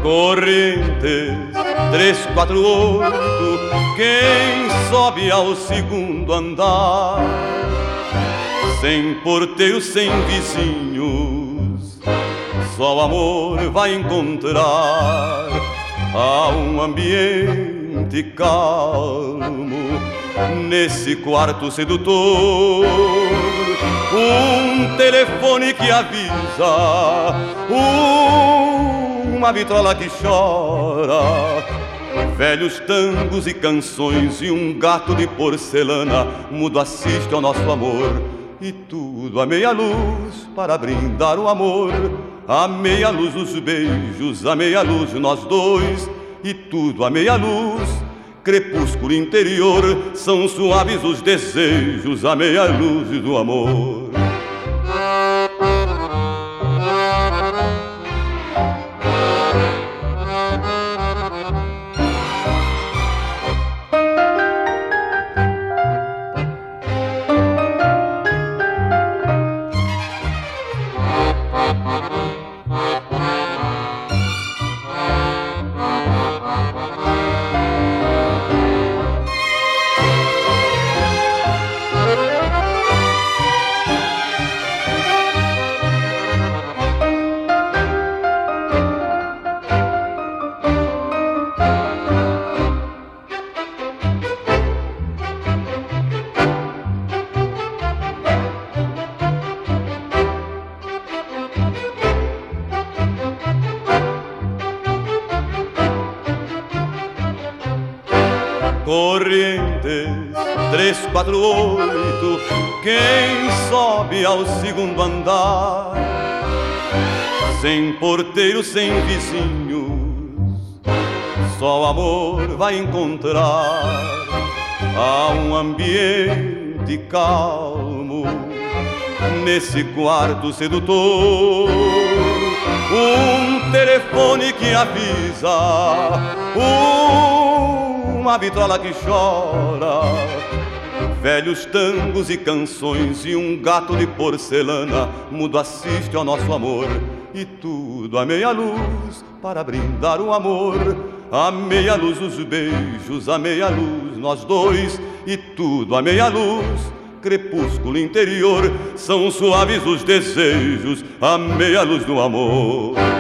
Correntes 348, quem sobe ao segundo andar, sem porteiro, sem vizinhos, só o amor vai encontrar. Há um ambiente calmo nesse quarto sedutor, um telefone que avisa, uma vitrola que chora, velhos tangos e canções e um gato de porcelana mudo assiste ao nosso amor. E tudo à meia luz para brindar o amor, à meia luz os beijos, à meia luz nós dois. E tudo à meia luz, crepúsculo interior, são suaves os desejos, à meia luz do amor. Correntes 348, quem sobe ao segundo andar, sem porteiro, sem vizinhos, só o amor vai encontrar. Há um ambiente calmo nesse quarto sedutor, um telefone que avisa, uma vitrola que chora, velhos tangos e canções e um gato de porcelana mudo assiste ao nosso amor. E tudo à meia luz para brindar o amor, à meia luz os beijos, à meia luz nós dois. E tudo à meia luz, crepúsculo interior, são suaves os desejos, à meia luz do amor.